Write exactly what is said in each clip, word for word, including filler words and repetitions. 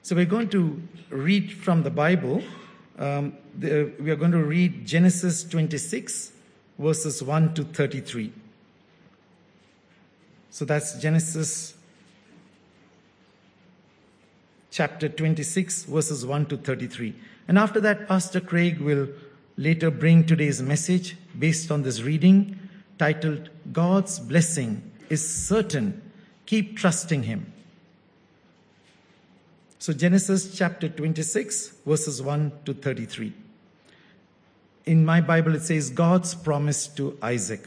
So we're going to read from the Bible. Um, the, we are going to read Genesis twenty-six, verses one to thirty-three. So that's Genesis chapter twenty-six, verses one to thirty-three. And after that, Pastor Craig will later bring today's message based on this reading, titled, God's Blessing is Certain. Keep Trusting Him. So Genesis chapter twenty-six, verses one to thirty-three. In my Bible, it says, God's promise to Isaac.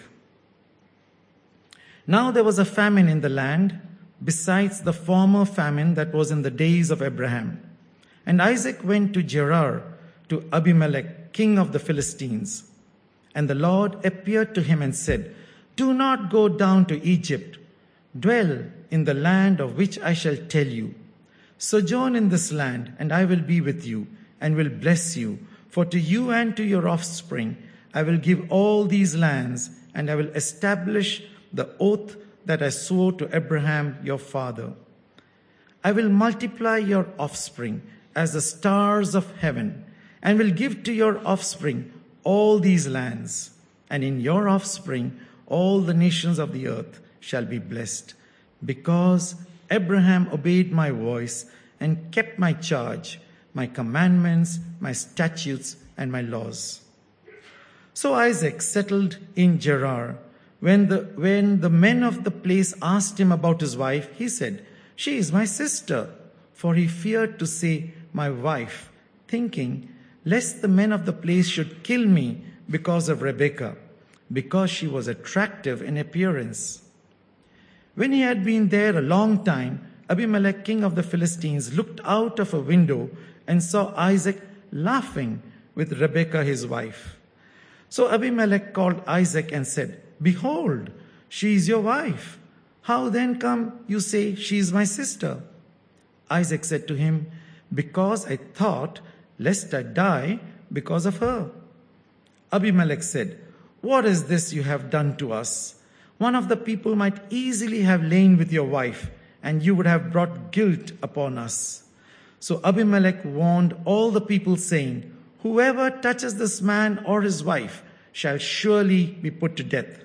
Now there was a famine in the land, besides the former famine that was in the days of Abraham. And Isaac went to Gerar, to Abimelech, king of the Philistines. And the Lord appeared to him and said, Do not go down to Egypt. Dwell in the land of which I shall tell you. Sojourn in this land, and I will be with you, and will bless you. For to you and to your offspring I will give all these lands, and I will establish the oath that I swore to Abraham your father. I will multiply your offspring as the stars of heaven, and will give to your offspring all these lands. And in your offspring all the nations of the earth shall be blessed, because Abraham obeyed my voice and kept my charge, my commandments, my statutes, and my laws. So Isaac settled in Gerar. When the, when the men of the place asked him about his wife, he said, She is my sister. For he feared to say, my wife, thinking, lest the men of the place should kill me because of Rebekah, because she was attractive in appearance. When he had been there a long time, Abimelech, king of the Philistines, looked out of a window and saw Isaac laughing with Rebekah, his wife. So Abimelech called Isaac and said, Behold, she is your wife. How then come you say, She is my sister? Isaac said to him, Because I thought, lest I die because of her. Abimelech said, What is this you have done to us? One of the people might easily have lain with your wife, and you would have brought guilt upon us. So Abimelech warned all the people, saying, Whoever touches this man or his wife shall surely be put to death.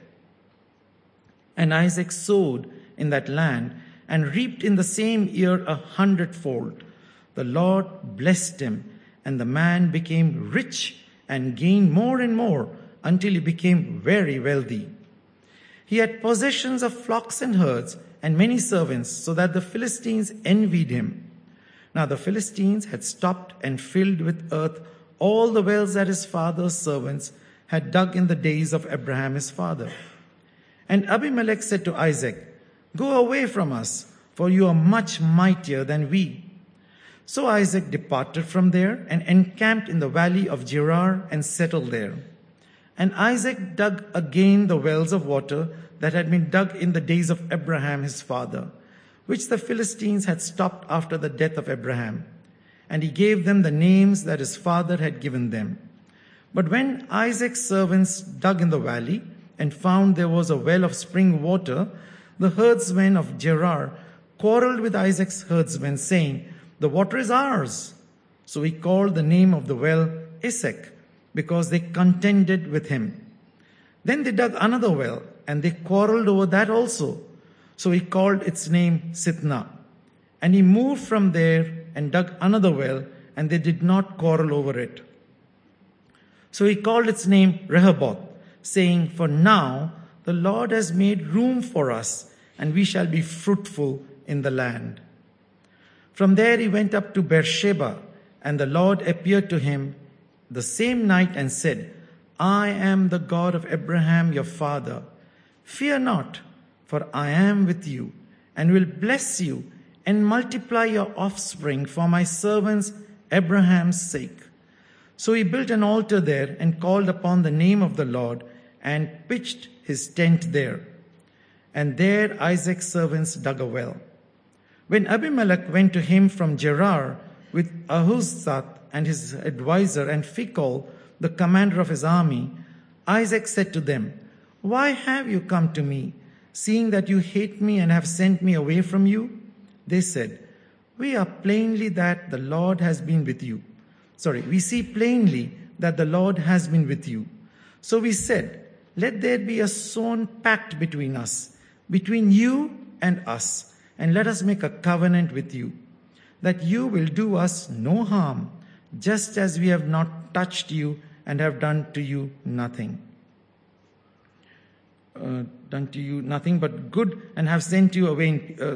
And Isaac sowed in that land and reaped in the same year a hundredfold. The Lord blessed him, and the man became rich and gained more and more until he became very wealthy. He had possessions of flocks and herds and many servants, so that the Philistines envied him. Now the Philistines had stopped and filled with earth all the wells that his father's servants had dug in the days of Abraham his father. And Abimelech said to Isaac, Go away from us, for you are much mightier than we. So Isaac departed from there and encamped in the valley of Gerar and settled there. And Isaac dug again the wells of water that had been dug in the days of Abraham his father, which the Philistines had stopped after the death of Abraham. And he gave them the names that his father had given them. But when Isaac's servants dug in the valley and found there was a well of spring water, the herdsmen of Gerar quarreled with Isaac's herdsmen, saying, The water is ours. So he called the name of the well Esek, because they contended with him. Then they dug another well, and they quarreled over that also. So he called its name Sitnah. And he moved from there and dug another well, and they did not quarrel over it. So he called its name Rehoboth, saying, For now the Lord has made room for us, and we shall be fruitful in the land. From there he went up to Beersheba, and the Lord appeared to him the same night and said, I am the God of Abraham your father. Fear not, for I am with you, and will bless you, and multiply your offspring for my servant's Abraham's sake. So he built an altar there and called upon the name of the Lord and pitched his tent there. And there Isaac's servants dug a well. When Abimelech went to him from Gerar with Ahuzzath and his advisor and Phicol, the commander of his army, Isaac said to them, Why have you come to me, seeing that you hate me and have sent me away from you? They said, we are plainly that the Lord has been with you. Sorry, we see plainly that the Lord has been with you. So we said, let there be a sworn pact between us, between you and us, and let us make a covenant with you, that you will do us no harm, just as we have not touched you and have done to you nothing. Uh, done to you nothing but good, and have sent you away in, uh,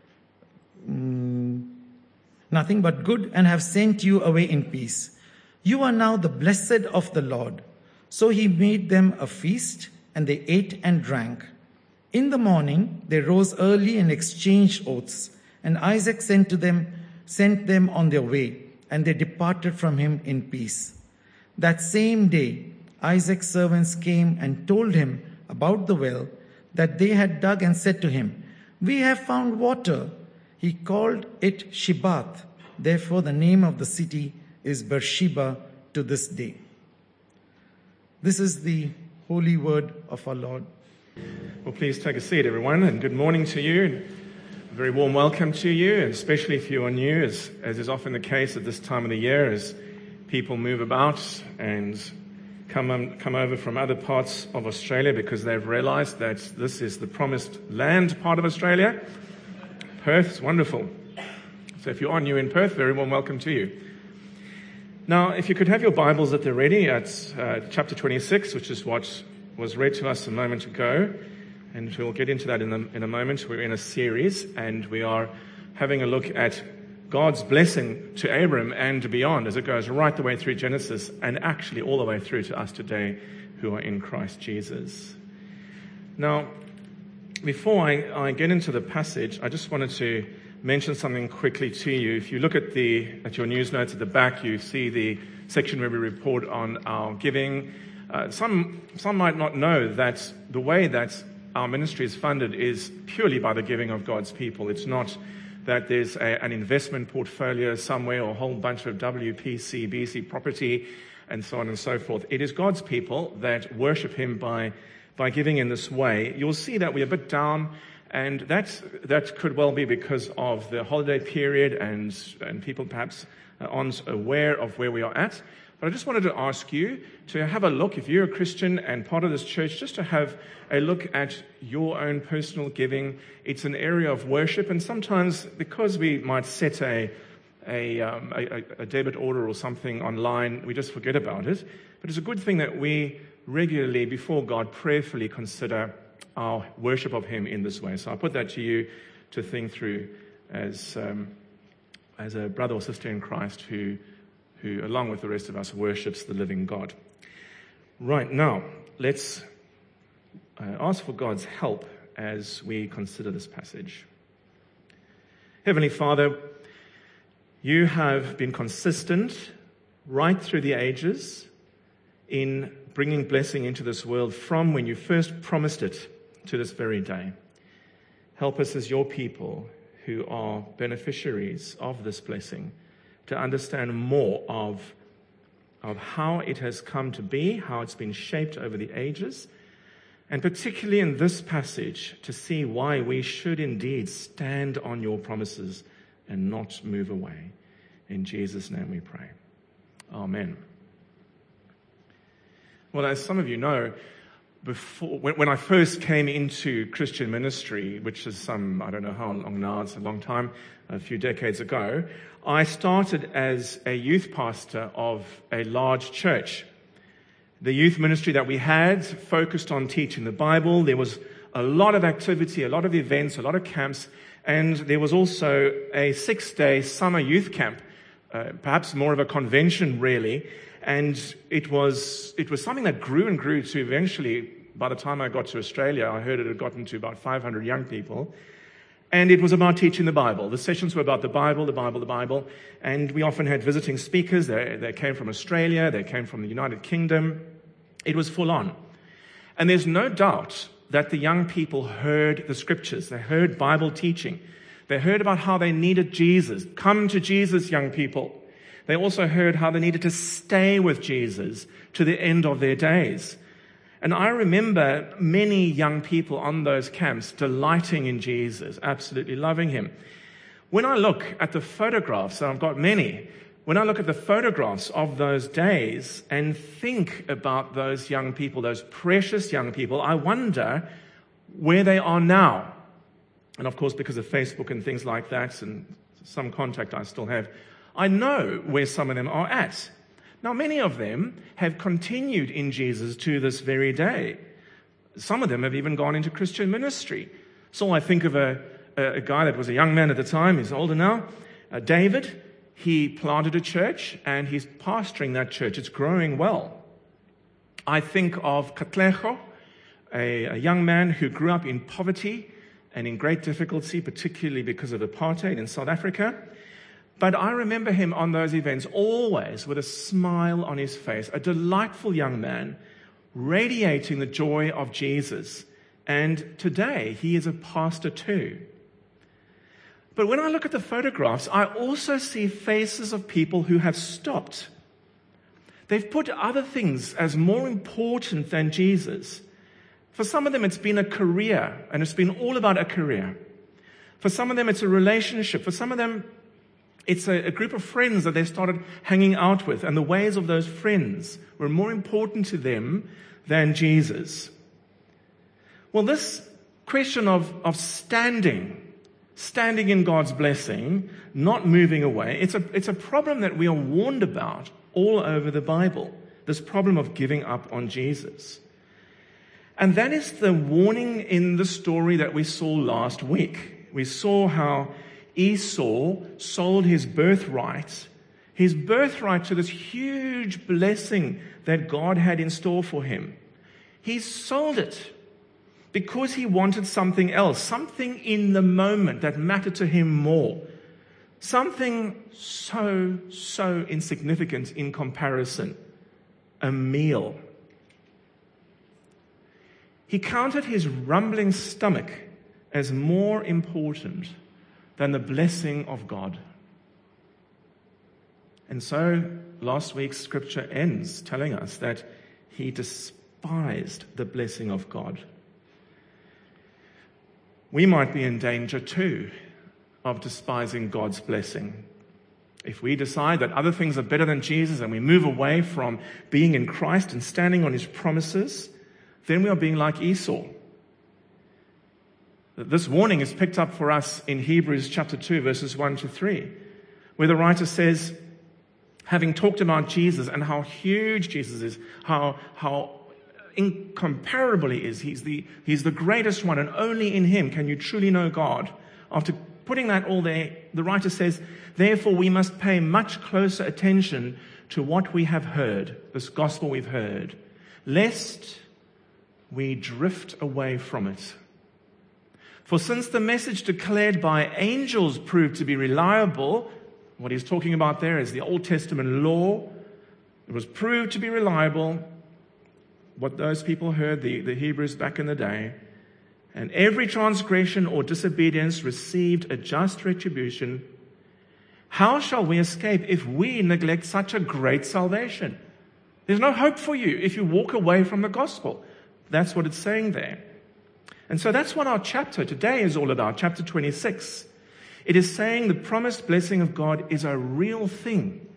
mm, nothing but good, and have sent you away in peace. You are now the blessed of the Lord. So he made them a feast, and they ate and drank. In the morning they rose early and exchanged oaths, and Isaac sent to them, sent them on their way, and they departed from him in peace. That same day Isaac's servants came and told him about the well that they had dug, and said to him, we have found water. He called it Shebath. Therefore the name of the city is Beersheba to this day. This is the holy word of our Lord. Well, please take a seat, everyone, and good morning to you. A very warm welcome to you, and especially if you are new, as, as is often the case at this time of the year, as people move about and come um, come over from other parts of Australia because they've realized that this is the promised land part of Australia. Perth's wonderful. So if you are new in Perth, very warm welcome to you. Now, if you could have your Bibles at the ready at uh, chapter twenty-six, which is what was read to us a moment ago, and we'll get into that in a, in a moment. We're in a series, and we are having a look at God's blessing to Abram and beyond, as it goes right the way through Genesis, and actually all the way through to us today who are in Christ Jesus. Now, before I, I get into the passage, I just wanted to mention something quickly to you. If you look at the at your news notes at the back, you see the section where we report on our giving. Uh, some some might not know that the way that our ministry is funded is purely by the giving of God's people. It's not that there's a, an investment portfolio somewhere or a whole bunch of W P C, B C property, and so on and so forth. It is God's people that worship him by by giving in this way. You'll see that we're a bit down, and that that could well be because of the holiday period and and people perhaps aren't aware of where we are at. But I just wanted to ask you to have a look, if you're a Christian and part of this church, just to have a look at your own personal giving. It's an area of worship, and sometimes because we might set a a, um, a, a debit order or something online, we just forget about it. But it's a good thing that we regularly, before God, prayerfully consider our worship of him in this way. So I put that to you to think through as um, as a brother or sister in Christ who who, along with the rest of us, worships the living God. Right, now, let's uh, ask for God's help as we consider this passage. Heavenly Father, you have been consistent right through the ages in bringing blessing into this world from when you first promised it to this very day. Help us as your people who are beneficiaries of this blessing to understand more of, of how it has come to be, how it's been shaped over the ages, and particularly in this passage, to see why we should indeed stand on your promises and not move away. In Jesus' name we pray. Amen. Well, as some of you know, before when, when I first came into Christian ministry, which is some, I don't know how long now, it's a long time, a few decades ago, I started as a youth pastor of a large church. The youth ministry that we had focused on teaching the Bible. There was a lot of activity, a lot of events, a lot of camps, and there was also a six-day summer youth camp, uh, perhaps more of a convention really, and it was it was something that grew and grew to eventually, by the time I got to Australia, I heard it had gotten to about five hundred young people. And it was about teaching the Bible. The sessions were about the Bible, the Bible, the Bible. And we often had visiting speakers. They, they came from Australia. They came from the United Kingdom. It was full on. And there's no doubt that the young people heard the scriptures. They heard Bible teaching. They heard about how they needed Jesus. Come to Jesus, young people. They also heard how they needed to stay with Jesus to the end of their days. And I remember many young people on those camps delighting in Jesus, absolutely loving him. When I look at the photographs, and I've got many, when I look at the photographs of those days and think about those young people, those precious young people, I wonder where they are now. And of course, because of Facebook and things like that, and some contact I still have, I know where some of them are at. Now, many of them have continued in Jesus to this very day. Some of them have even gone into Christian ministry. So I think of a, a guy that was a young man at the time, he's older now, uh, David. He planted a church and he's pastoring that church. It's growing well. I think of Katlego, a, a young man who grew up in poverty and in great difficulty, particularly because of apartheid in South Africa. But I remember him on those events always with a smile on his face, a delightful young man, radiating the joy of Jesus. And today, he is a pastor too. But when I look at the photographs, I also see faces of people who have stopped. They've put other things as more important than Jesus. For some of them, it's been a career, and it's been all about a career. For some of them, it's a relationship. For some of them, it's a, a group of friends that they started hanging out with, and the ways of those friends were more important to them than Jesus. Well, this question of, of standing, standing in God's blessing, not moving away, it's a, it's a problem that we are warned about all over the Bible, this problem of giving up on Jesus. And that is the warning in the story that we saw last week. We saw how Esau sold his birthright, his birthright to this huge blessing that God had in store for him. He sold it because he wanted something else, something in the moment that mattered to him more, something so, so insignificant in comparison, a meal. He counted his rumbling stomach as more important than the blessing of God. And so last week's scripture ends telling us that he despised the blessing of God. We might be in danger too of despising God's blessing. If we decide that other things are better than Jesus and we move away from being in Christ and standing on his promises, then we are being like Esau. This warning is picked up for us in Hebrews chapter two, verses one to three, where the writer says, having talked about Jesus and how huge Jesus is, how, how incomparable he is, he's the, he's the greatest one, and only in him can you truly know God. After putting that all there, the writer says, therefore we must pay much closer attention to what we have heard, this gospel we've heard, lest we drift away from it. For since the message declared by angels proved to be reliable, what he's talking about there is the Old Testament law. It was proved to be reliable, what those people heard, the, the Hebrews back in the day. And every transgression or disobedience received a just retribution. How shall we escape if we neglect such a great salvation? There's no hope for you if you walk away from the gospel. That's what it's saying there. And so that's what our chapter today is all about, chapter twenty-six. It is saying the promised blessing of God is a real thing.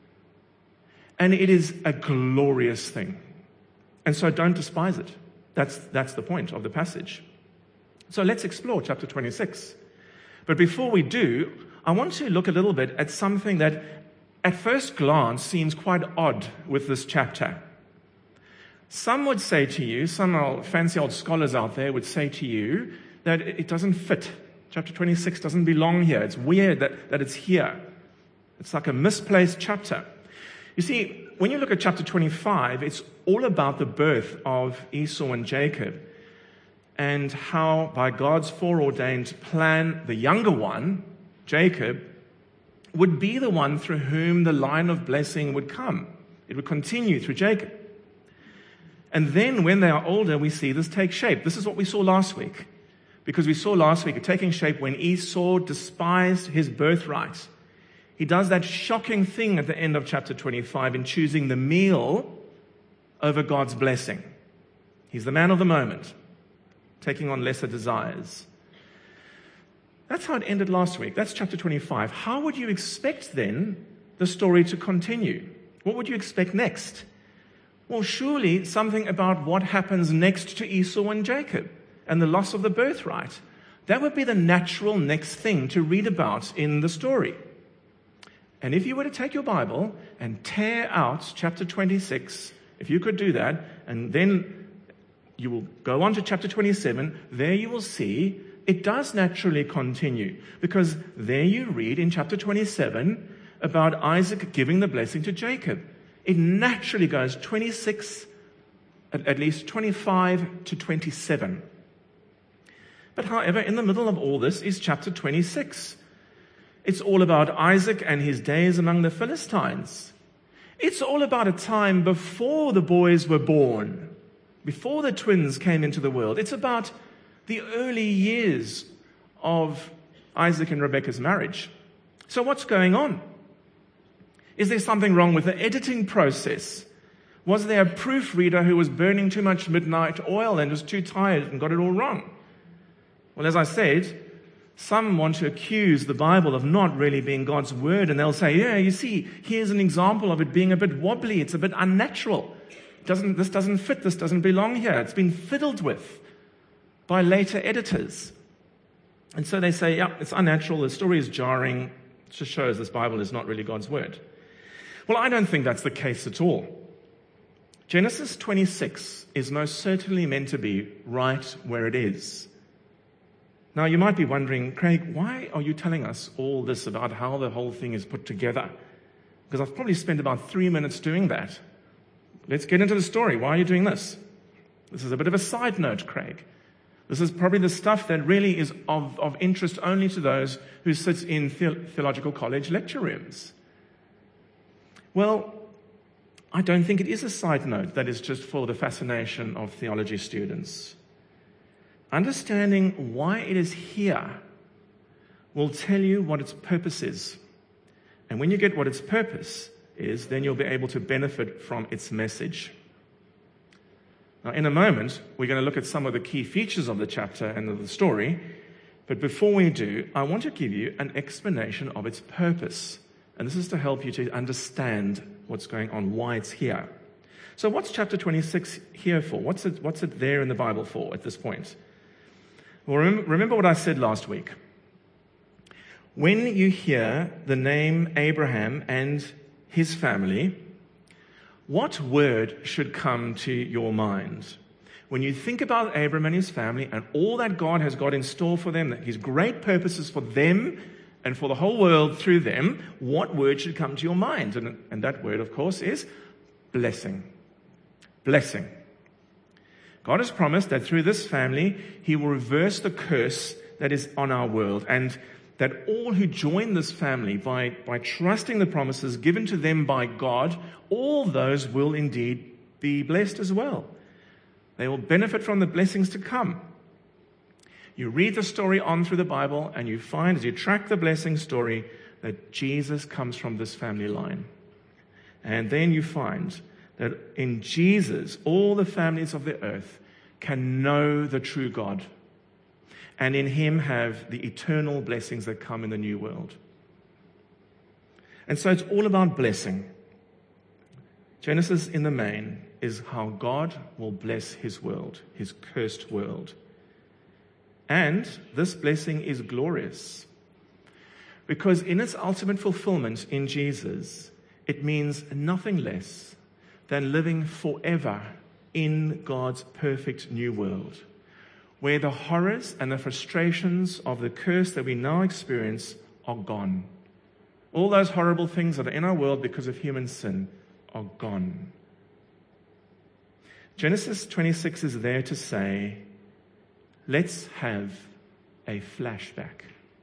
And it is a glorious thing. And so don't despise it. That's, that's the point of the passage. So let's explore chapter twenty-six. But before we do, I want to look a little bit at something that at first glance seems quite odd with this chapter. Some would say to you, some old, fancy old scholars out there would say to you that it doesn't fit. Chapter twenty-six doesn't belong here. It's weird that, that it's here. It's like a misplaced chapter. You see, when you look at chapter twenty-five, it's all about the birth of Esau and Jacob and how by God's foreordained plan, the younger one, Jacob, would be the one through whom the line of blessing would come. It would continue through Jacob. And then when they are older, we see this take shape. This is what we saw last week. Because we saw last week it taking shape when Esau despised his birthright. He does that shocking thing at the end of chapter twenty-five in choosing the meal over God's blessing. He's the man of the moment, taking on lesser desires. That's how it ended last week. That's chapter twenty-five. How would you expect then the story to continue? What would you expect next? Well, surely something about what happens next to Esau and Jacob and the loss of the birthright. That would be the natural next thing to read about in the story. And if you were to take your Bible and tear out chapter twenty-six, if you could do that, and then you will go on to chapter twenty-seven, there you will see it does naturally continue. Because there you read in chapter twenty-seven about Isaac giving the blessing to Jacob. It naturally goes twenty-six, at least twenty-five to twenty-seven. But however, in the middle of all this is chapter twenty-six. It's all about Isaac and his days among the Philistines. It's all about a time before the boys were born, before the twins came into the world. It's about the early years of Isaac and Rebekah's marriage. So what's going on? Is there something wrong with the editing process? Was there a proofreader who was burning too much midnight oil and was too tired and got it all wrong? Well, as I said, some want to accuse the Bible of not really being God's word, and they'll say, yeah, you see, here's an example of it being a bit wobbly. It's a bit unnatural. It doesn't, this doesn't fit. This doesn't belong here. It's been fiddled with by later editors. And so they say, yeah, it's unnatural. The story is jarring. It just shows this Bible is not really God's word. Well, I don't think that's the case at all. Genesis twenty-six is most certainly meant to be right where it is. Now, you might be wondering, Craig, why are you telling us all this about how the whole thing is put together? Because I've probably spent about three minutes doing that. Let's get into the story. Why are you doing this? This is a bit of a side note, Craig. This is probably the stuff that really is of, of interest only to those who sit in the- theological college lecture rooms. Well, I don't think it is a side note that is just for the fascination of theology students. Understanding why it is here will tell you what its purpose is. And when you get what its purpose is, then you'll be able to benefit from its message. Now, in a moment, we're going to look at some of the key features of the chapter and of the story. But before we do, I want to give you an explanation of its purpose. And this is to help you to understand what's going on, why it's here. So what's chapter twenty-six here for? What's it, what's it there in the Bible for at this point? Well, remember what I said last week. When you hear the name Abraham and his family, what word should come to your mind? When you think about Abraham and his family and all that God has got in store for them, his great purposes for them and for the whole world through them, what word should come to your mind? And, and that word, of course, is blessing. Blessing. God has promised that through this family, he will reverse the curse that is on our world, and that all who join this family by, by trusting the promises given to them by God, all those will indeed be blessed as well. They will benefit from the blessings to come. You read the story on through the Bible, and you find, as you track the blessing story, that Jesus comes from this family line. And then you find that in Jesus, all the families of the earth can know the true God, and in him have the eternal blessings that come in the new world. And so it's all about blessing. Genesis, in the main, is how God will bless his world, his cursed world. And this blessing is glorious, because in its ultimate fulfillment in Jesus, it means nothing less than living forever in God's perfect new world, where the horrors and the frustrations of the curse that we now experience are gone. All those horrible things that are in our world because of human sin are gone. Genesis twenty-six is there to say, let's have a flashback.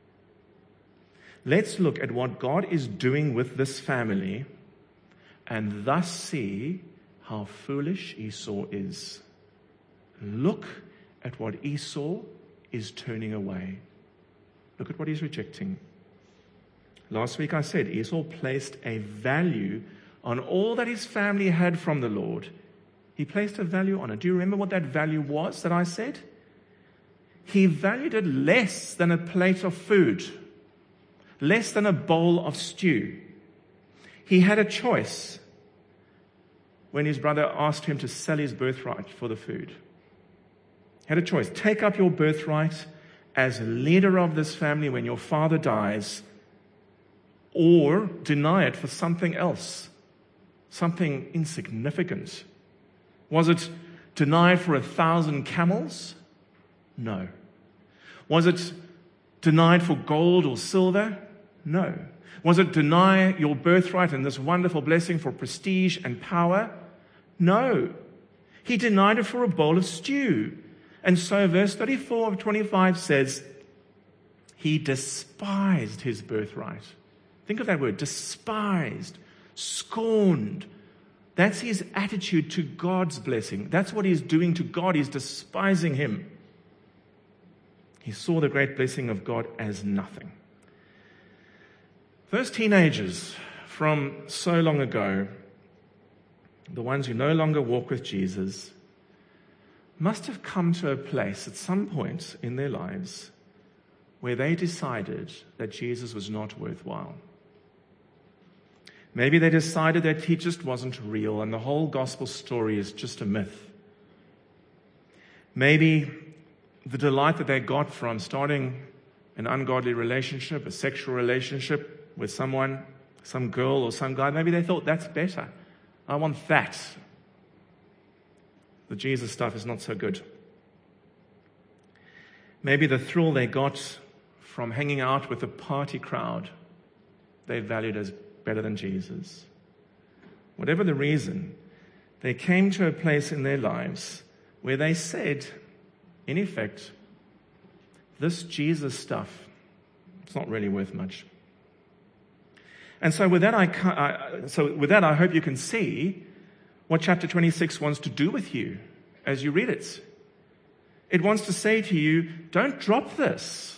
Let's look at what God is doing with this family and thus see how foolish Esau is. Look at what Esau is turning away. Look at what he's rejecting. Last week I said Esau placed a value on all that his family had from the Lord. He placed a value on it. Do you remember what that value was that I said? he valued it less than a plate of food, less than a bowl of stew. He had a choice when his brother asked him to sell his birthright for the food. He had a choice. Take up your birthright as leader of this family when your father dies, or deny it for something else, something insignificant. Was it deny for a thousand camels? No. Was it denied for gold or silver? No. Was it deny your birthright and this wonderful blessing for prestige and power? No. He denied it for a bowl of stew. And so verse thirty-four of twenty-five says, he despised his birthright. Think of that word, despised, scorned. That's his attitude to God's blessing. That's what he's doing to God. He's despising him. He saw the great blessing of God as nothing. Those teenagers from so long ago, the ones who no longer walk with Jesus, must have come to a place at some point in their lives where they decided that Jesus was not worthwhile. Maybe they decided that he just wasn't real and the whole gospel story is just a myth. Maybe the delight that they got from starting an ungodly relationship, a sexual relationship with someone, some girl or some guy, maybe they thought that's better. I want that. The Jesus stuff is not so good. Maybe the thrill they got from hanging out with a party crowd, they valued as better than Jesus. Whatever the reason, they came to a place in their lives where they said, in effect, this Jesus stuff, it's not really worth much. And so with that, I, I so with that, I hope you can see what chapter twenty-six wants to do with you as you read it. It wants to say to you, don't drop this.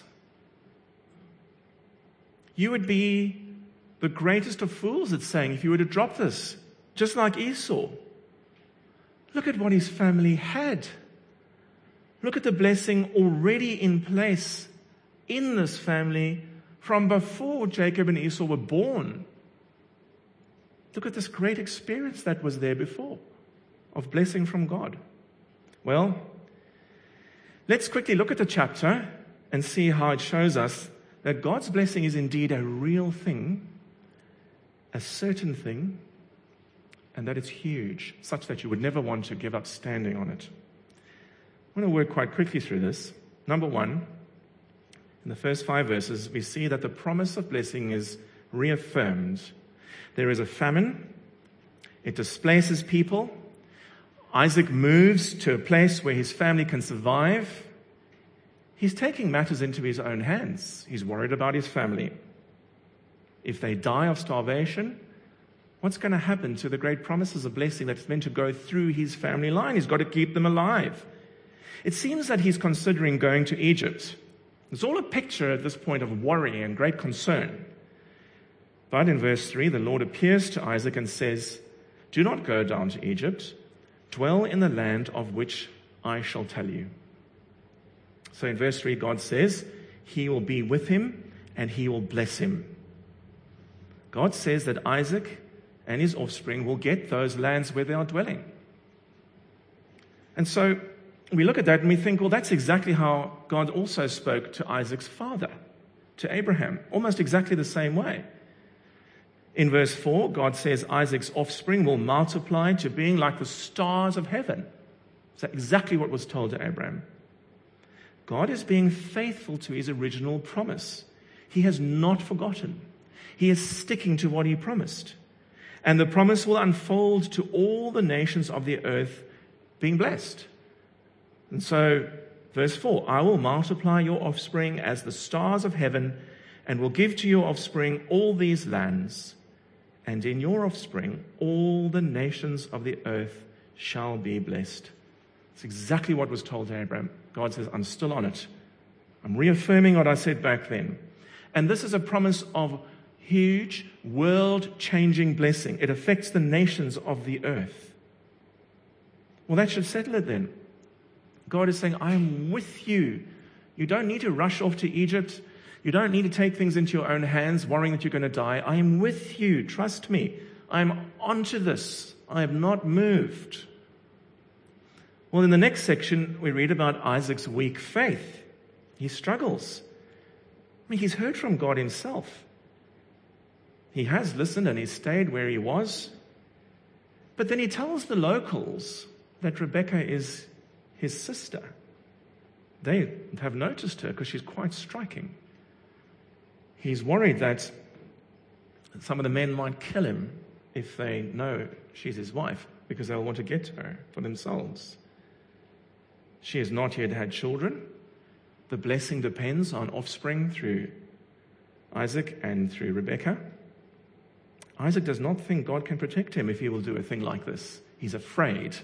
You would be the greatest of fools, it's saying, if you were to drop this, just like Esau. Look at what his family had. Look at the blessing already in place in this family from before Jacob and Esau were born. Look at this great experience that was there before of blessing from God. Well, let's quickly look at the chapter and see how it shows us that God's blessing is indeed a real thing, a certain thing, and that it's huge, such that you would never want to give up standing on it. I'm going to work quite quickly through this. Number one, in the first five verses, we see that the promise of blessing is reaffirmed. There is a famine. It displaces people. Isaac moves to a place where his family can survive. He's taking matters into his own hands. He's worried about his family. If they die of starvation, what's going to happen to the great promises of blessing that's meant to go through his family line? He's got to keep them alive. It seems that he's considering going to Egypt. It's all a picture at this point of worry and great concern. But in verse three, the Lord appears to Isaac and says, do not go down to Egypt. Dwell in the land of which I shall tell you. So in verse three, God says, he will be with him and he will bless him. God says that Isaac and his offspring will get those lands where they are dwelling. And so we look at that and we think, well, that's exactly how God also spoke to Isaac's father, to Abraham, almost exactly the same way. In verse four, God says Isaac's offspring will multiply to being like the stars of heaven. That's exactly what was told to Abraham. God is being faithful to his original promise. He has not forgotten. He is sticking to what he promised. And the promise will unfold to all the nations of the earth being blessed. And so, verse four, I will multiply your offspring as the stars of heaven and will give to your offspring all these lands. And in your offspring, all the nations of the earth shall be blessed. It's exactly what was told to Abraham. God says, I'm still on it. I'm reaffirming what I said back then. And this is a promise of huge, world-changing blessing. It affects the nations of the earth. Well, that should settle it then. God is saying, I am with you You don't need to rush off to Egypt. You don't need to take things into your own hands, worrying that you're going to die. I am with you. Trust me. I'm onto this. I have not moved. Well, in the next section, we read about Isaac's weak faith. He struggles. I mean, he's heard from God himself. He has listened and he stayed where he was. But then he tells the locals that Rebekah is his sister. They have noticed her because she's quite striking. He's worried that some of the men might kill him if they know she's his wife, because they'll want to get her for themselves. She has not yet had children. The blessing depends on offspring through Isaac and through Rebekah. Isaac does not think God can protect him if he will do a thing like this. He's afraid.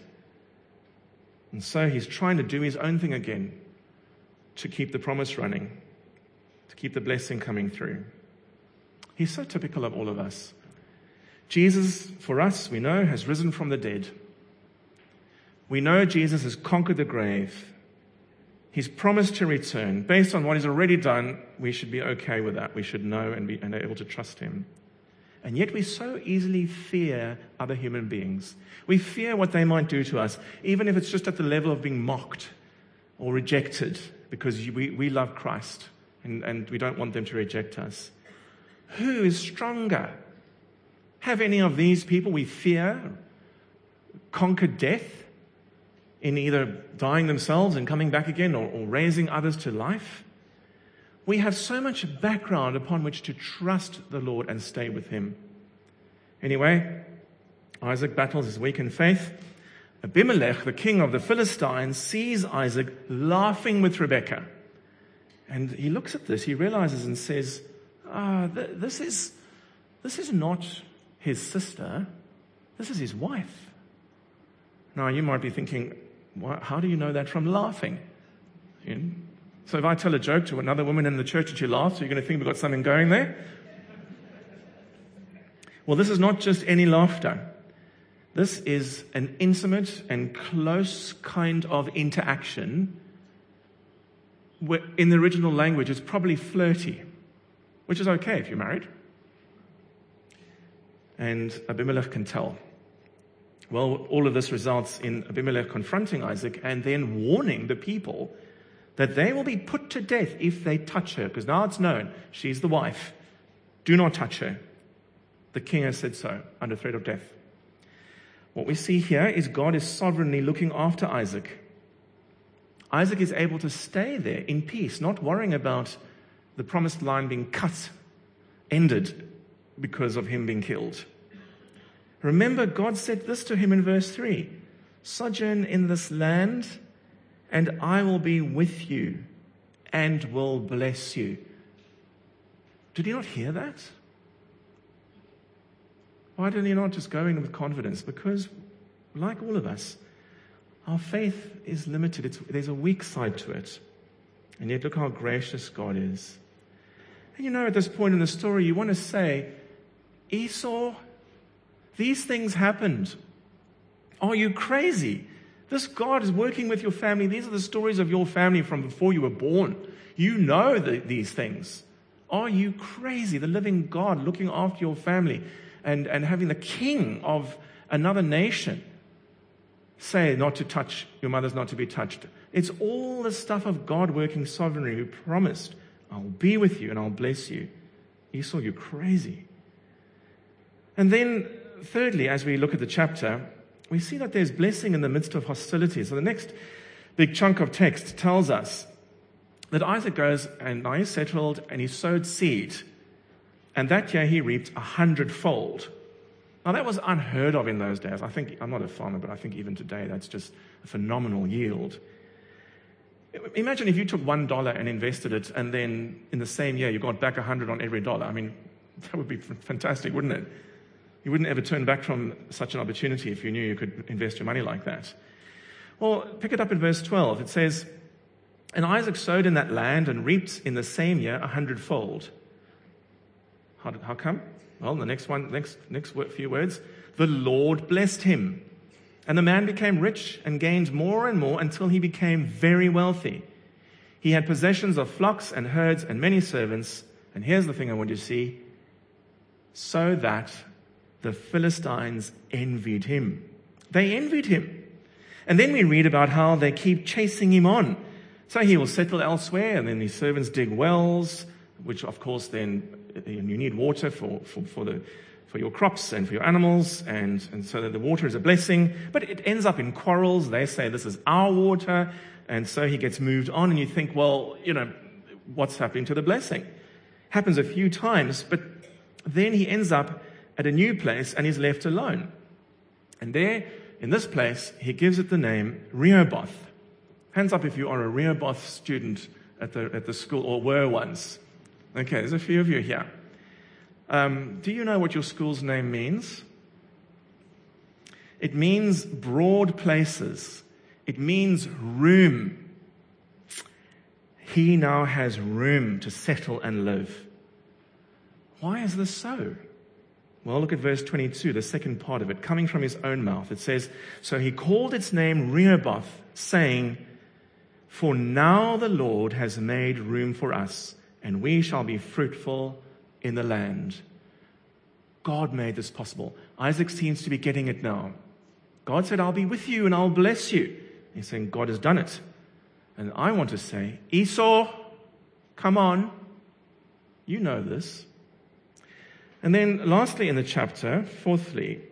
And so he's trying to do his own thing again to keep the promise running, to keep the blessing coming through. He's so typical of all of us. Jesus, for us, we know, has risen from the dead. We know Jesus has conquered the grave. He's promised to return. Based on what he's already done, we should be okay with that. We should know and be and able to trust him. And yet we so easily fear other human beings. We fear what they might do to us, even if it's just at the level of being mocked or rejected, because we, we love Christ and, and we don't want them to reject us. Who is stronger? Have any of these people we fear conquered death in either dying themselves and coming back again, or, or raising others to life? We have so much background upon which to trust the Lord and stay with him. Anyway, Isaac battles his weakened faith. Abimelech, the king of the Philistines, sees Isaac laughing with Rebekah. And he looks at this, he realizes and says, ah, th- this is, this is not his sister, this is his wife. Now, you might be thinking, well, how do you know that from laughing? You know? So if I tell a joke to another woman in the church and she laughs, you're going to think we've got something going there? Well, this is not just any laughter. This is an intimate and close kind of interaction. In the original language, it's probably flirty, which is okay if you're married. And Abimelech can tell. Well, all of this results in Abimelech confronting Isaac and then warning the people that they will be put to death if they touch her, because now it's known she's the wife. Do not touch her. The king has said so, under threat of death. What we see here is God is sovereignly looking after Isaac. Isaac is able to stay there in peace, not worrying about the promised line being cut, ended because of him being killed. Remember, God said this to him in verse three, sojourn in this land, and I will be with you and will bless you. Did he not hear that? Why did he not just go in with confidence? Because, like all of us, our faith is limited. It's, there's a weak side to it. And yet look how gracious God is. And you know, at this point in the story, you want to say, Esau, these things happened. Are you crazy? This God is working with your family. These are the stories of your family from before you were born. You know the, these things. Are you crazy? The living God looking after your family and, and having the king of another nation say not to touch, your mother's not to be touched. It's all the stuff of God working sovereignly, who promised, I'll be with you and I'll bless you. Esau, you're crazy. And then, thirdly, as we look at the chapter, we see that there's blessing in the midst of hostility. So the next big chunk of text tells us that Isaac goes and now he's settled and he sowed seed. And that year he reaped a hundredfold. Now that was unheard of in those days. I think, I'm not a farmer, but I think even today that's just a phenomenal yield. Imagine if you took one dollar and invested it, and then in the same year you got back a hundred on every dollar. I mean, that would be fantastic, wouldn't it? You wouldn't ever turn back from such an opportunity if you knew you could invest your money like that. Well, pick it up in verse twelve. It says, and Isaac sowed in that land and reaped in the same year a hundredfold. How, how come? Well, the next one, next, next few words. The Lord blessed him. And the man became rich and gained more and more until he became very wealthy. He had possessions of flocks and herds and many servants. And here's the thing I want you to see. So that the Philistines envied him. They envied him. And then we read about how they keep chasing him on. So he will settle elsewhere, and then his servants dig wells, which of course then you need water for, for, for the for your crops and for your animals, and, and so that the water is a blessing. But it ends up in quarrels. They say this is our water, and so he gets moved on, and you think, well, you know, what's happening to the blessing? Happens a few times, but then he ends up at a new place and he's left alone. And there, in this place, he gives it the name Rehoboth. Hands up if you are a Rehoboth student at the at the school, or were once. Okay, there's a few of you here. Um, do you know what your school's name means? It means broad places. It means room. He now has room to settle and live. Why is this so? Well, look at verse twenty-two, the second part of it, coming from his own mouth. It says, so he called its name Rehoboth, saying, for now the Lord has made room for us, and we shall be fruitful in the land. God made this possible. Isaac seems to be getting it now. God said, I'll be with you and I'll bless you. He's saying, God has done it. And I want to say, Esau, come on. You know this. And then lastly in the chapter, fourthly,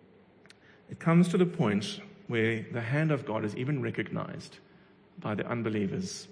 it comes to the point where the hand of God is even recognized by the unbelievers.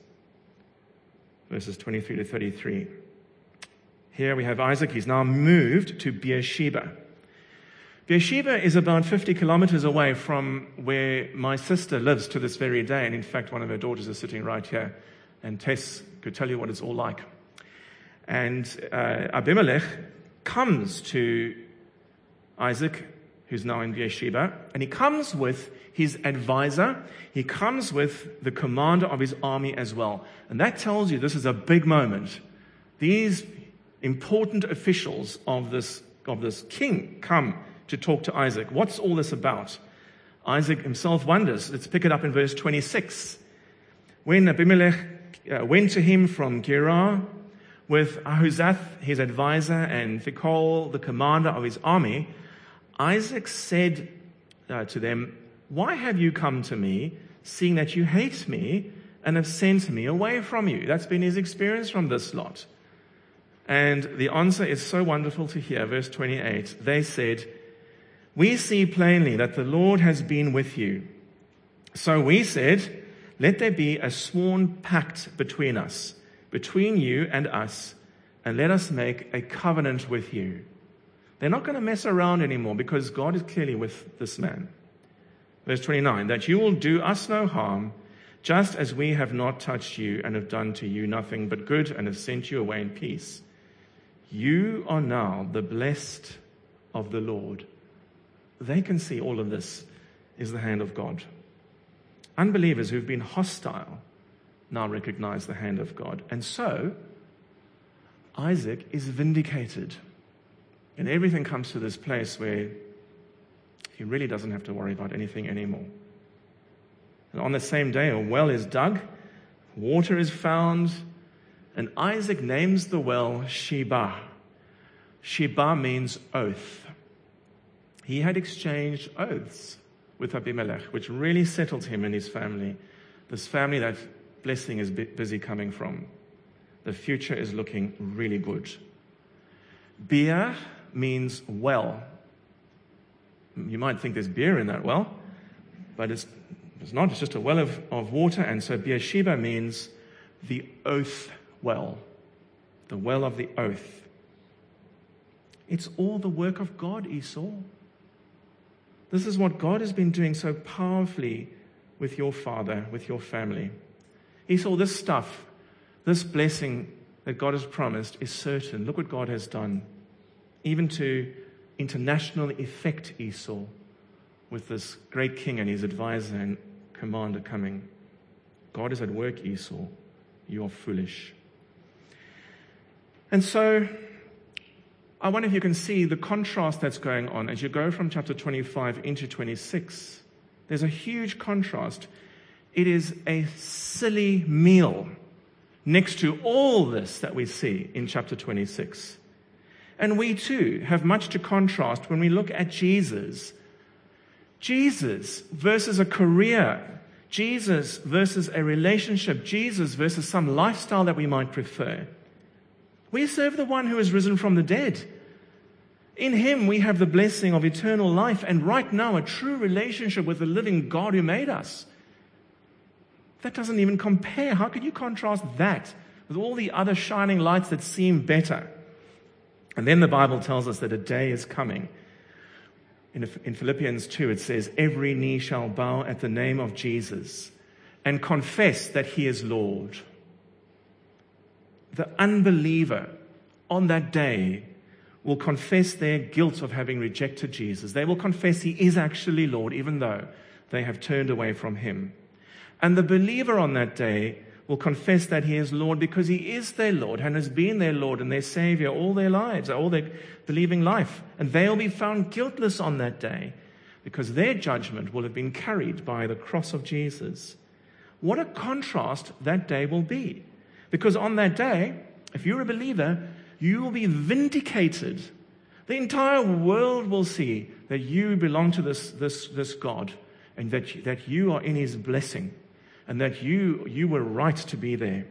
Verses twenty-three to thirty-three. Here we have Isaac. He's now moved to Beersheba. Beersheba is about fifty kilometers away from where my sister lives to this very day. And in fact, one of her daughters is sitting right here. And Tess could tell you what it's all like. And uh, Abimelech comes to Isaac, who's now in Beersheba, and he comes with his advisor. He comes with the commander of his army as well. And that tells you this is a big moment. These important officials of this, of this king come to talk to Isaac. What's all this about? Isaac himself wonders. Let's pick it up in verse twenty-six. When Abimelech uh, went to him from Gerar with Ahuzath, his advisor, and Phicol, the commander of his army, Isaac said uh, to them, why have you come to me, seeing that you hate me and have sent me away from you? That's been his experience from this lot. And the answer is so wonderful to hear. Verse twenty-eight, they said, we see plainly that the Lord has been with you. So we said, let there be a sworn pact between us, between you and us, and let us make a covenant with you. They're not going to mess around anymore because God is clearly with this man. Verse twenty-nine, that you will do us no harm, just as we have not touched you and have done to you nothing but good and have sent you away in peace. You are now the blessed of the Lord. They can see all of this is the hand of God. Unbelievers who've been hostile now recognize the hand of God. And so, Isaac is vindicated. And everything comes to this place where he really doesn't have to worry about anything anymore. And on the same day, a well is dug, water is found, and Isaac names the well Sheba. Sheba means oath. He had exchanged oaths with Abimelech, which really settled him and his family. This family that blessing is busy coming from. The future is looking really good. Beer means well. You might think there's beer in that well, but it's, it's not. It's just a well of, of water. And so Beersheba means the oath well, the well of the oath. It's all the work of God, Esau. This is what God has been doing so powerfully with your father, with your family. Esau, this stuff, this blessing that God has promised is certain. Look what God has done, even to international effect, Esau, with this great king and his advisor and commander coming. God is at work, Esau. You are foolish. And so, I wonder if you can see the contrast that's going on as you go from chapter twenty-five into twenty-six. There's a huge contrast. It is a silly meal next to all this that we see in chapter twenty-six. And we too have much to contrast when we look at Jesus. Jesus versus a career, Jesus versus a relationship, Jesus versus some lifestyle that we might prefer. We serve the one who has risen from the dead. In him we have the blessing of eternal life and right now a true relationship with the living God who made us. That doesn't even compare. How could you contrast that with all the other shining lights that seem better? And then the Bible tells us that a day is coming. In, in Philippians two, it says, every knee shall bow at the name of Jesus and confess that he is Lord. The unbeliever on that day will confess their guilt of having rejected Jesus. They will confess he is actually Lord, even though they have turned away from him. And the believer on that day will confess that he is Lord because he is their Lord and has been their Lord and their Savior all their lives, all their believing life. And they'll be found guiltless on that day because their judgment will have been carried by the cross of Jesus. What a contrast that day will be. Because on that day, if you're a believer, you will be vindicated. The entire world will see that you belong to this, this, this God and that, that you are in his blessing. And that you you were right to be there.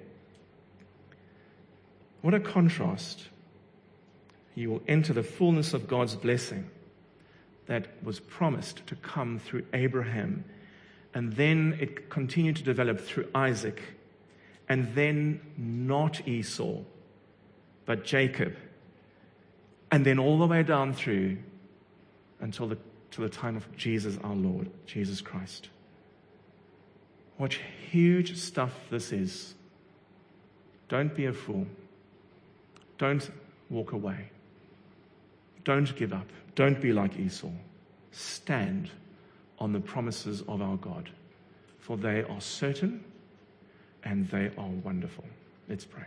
What a contrast. You will enter the fullness of God's blessing that was promised to come through Abraham. And then it continued to develop through Isaac. And then not Esau, but Jacob. And then all the way down through until the, to the time of Jesus our Lord, Jesus Christ. What huge stuff this is. Don't be a fool. Don't walk away. Don't give up. Don't be like Esau. Stand on the promises of our God, for they are certain and they are wonderful. Let's pray.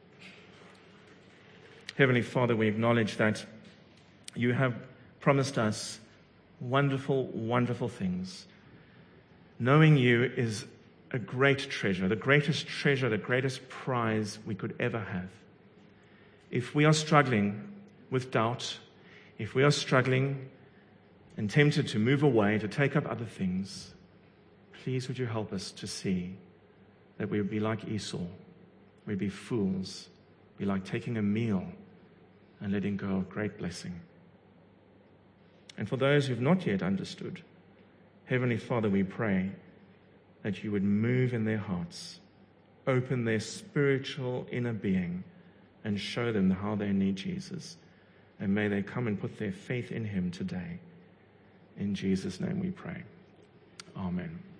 Heavenly Father, we acknowledge that you have promised us wonderful, wonderful things. Knowing you is a great treasure, the greatest treasure, the greatest prize we could ever have. If we are struggling with doubt, if we are struggling and tempted to move away, to take up other things, please would you help us to see that we would be like Esau. We'd be fools, be like taking a meal and letting go of great blessing. And for those who've not yet understood, Heavenly Father, we pray that you would move in their hearts, open their spiritual inner being, and show them how they need Jesus. And may they come and put their faith in him today. In Jesus' name we pray. Amen.